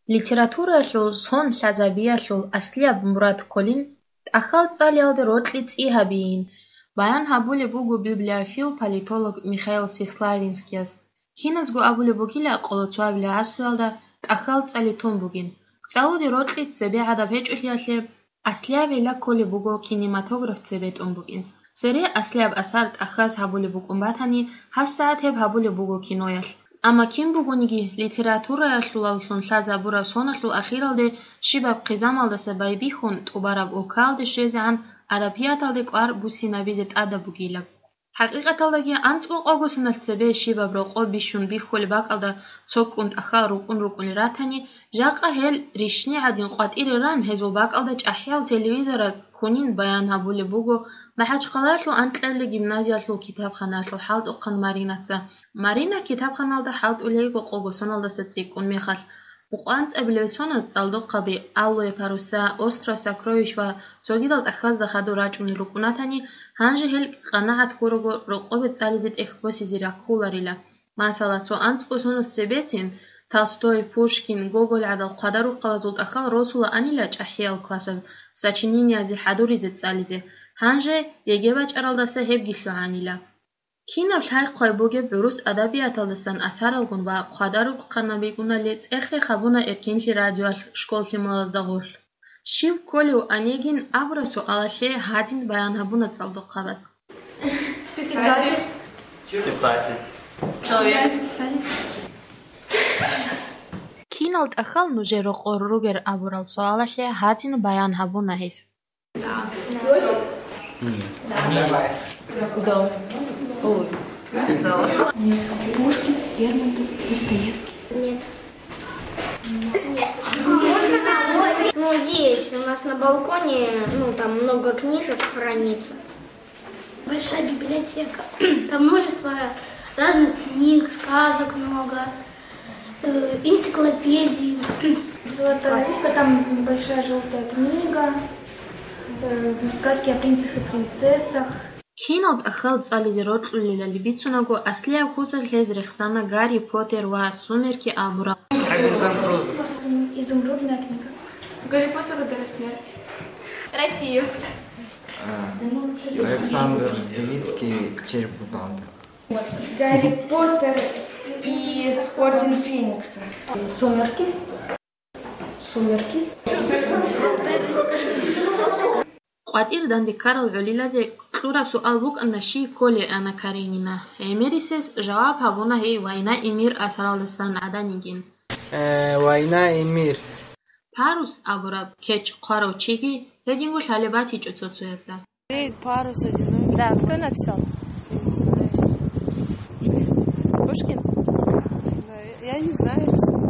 Литературалъул сон лъазабиялъул Аслиаб Мурад Колин тӀахал цӀалиалди ротӀли цӀиҳабиин баян гьабули бугу библиофил политолог Михаил Сесклавинскияс. Киназгу абули бугила къолоцуабли гӀясруялда тӀахал цӀали тун бугин. ЦӀалуди ротӀли цебегӀяда бечӀухьиалли Аслиаб ила коли бугу кинематограф цебетӀун бугин. Сери Аслиаб асар тӀахаз гьабули букӀунбатани 8 саатеб гьабули бугу киноялъ. Ама ким бугуниги литератураялъулаллун лъазабура соналъул ахиралди шибаб къизамалдаса байбихун тӀубараб укалди шезигӀян адабияталди кӀвар бусинабизи тӀада бугилаб. ХӀякьикьаталдаги анцӀбул къогусуналъ цебе шибаб рокъо бишун бихьули бакӀалда цокӀун тӀахал рукӀун ратани жакьа хӀел ришни гӀядин къватӀири ран хӀезул бакӀалда чӀяхӀял телевизораз кунин баян гьабули бугу МяхӀячкъалалъу анкьерли гимназиялъул китабханалъу хӀялтӀухъан Маринаца. Марина китабханалда хӀялтӀулейгу къогусуналдаса цӀикӀун мехалъ укъванцӀабли бецоназ цӀалдукъаби «Аллое паруса», «Остров сокровищ ва цогидал тӀахьазда хаду рачӀуни рукӀунатани гьанжи хӀел къанагӀяткуругу рукъоби цӀализи тӀехбосизи рахъуларила. Масала, цо анцӀбусунус цебецин Толстой, Пушкин, Гоголь гӀядал хъадарухъалазул тӀахал росула анила чӀяхӀиял классаз сочинениязи хӀядуризи цӀализи. гьанжи ЕГЭ-бачӀаралдаса хӀеб гихьухӀянила. Кинаб лъхӀяйхъвай бугеб гӀурус адабияталдасан асаралгун ва хъвадарухъанабикӀунали цӀехли хабуна эркенли радиоалъ школли малаздагъурлъ. Шив колив анегин абра суалалъе гьадин баянгьабуна цӀалдукъабас. Писатель. Писатель. Человек. Писатель. Кинал тӀахал нуже рукъор-ругер абурал суалалъе гьадин баянгьабуна гьес. Да. Ой. Пушкин, Лермонтов, Достоевский. Нет. Ну, есть. У нас на балконе, там много книжек хранится. Большая библиотека. Там множество разных книг, сказок много, энциклопедий. Золотая, там большая желтая книга, сказки о принцах и принцессах. Кинал тӀахал цӀализи ротӀлулилали бицунагу Аслиаб хъуцӀал лез рехсана Гарри Поттер ва Сумерки абурал. Робинзон Крузо. Изумрудная книга. Гарри Поттер и Дары смерти. Россию. Александр Белицкий, Череп и панда. Гарри Поттер и Орден Феникса. Сумерки. КъватӀир данди Карл ГӀулиладзе кьураб суал букӀанна ши коли Анна Каренина. Эмерисес жаваб гьабуна гьей Вайна и мир асаралдасан гӀяданигин. Вайна и мир. Парус абураб кеч къварав чиги гьедингу лъалибати чӀуцуцуязда. Парус одинокий. Да, кто написал? Пушкин? Я не знаю.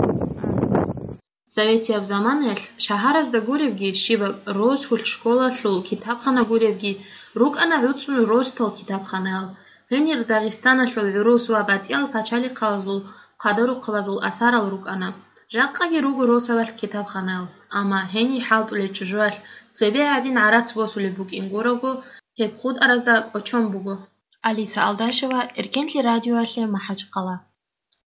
Советияб заманалъ шаҳаразда гуревги шибаб розхъул школалъул китабхана гуревги рукӀана гӀуцӀну розтал китабханаал. Гьенир Дагъистаналъул гӀурус ва бацӀиял пачали къавазул хъадарухъавазул асарал рукӀана. Жакъаги ругу розавалъ китабханаал. Ама гьени хӀялтӀули чӀужуалъ цебе гӀядин гӀярац босули букӀин гурагу гьеб худ аразда кӀочон бугу. Алиса Алдашева, Эркенли радиоалъе МяхӀячкъала.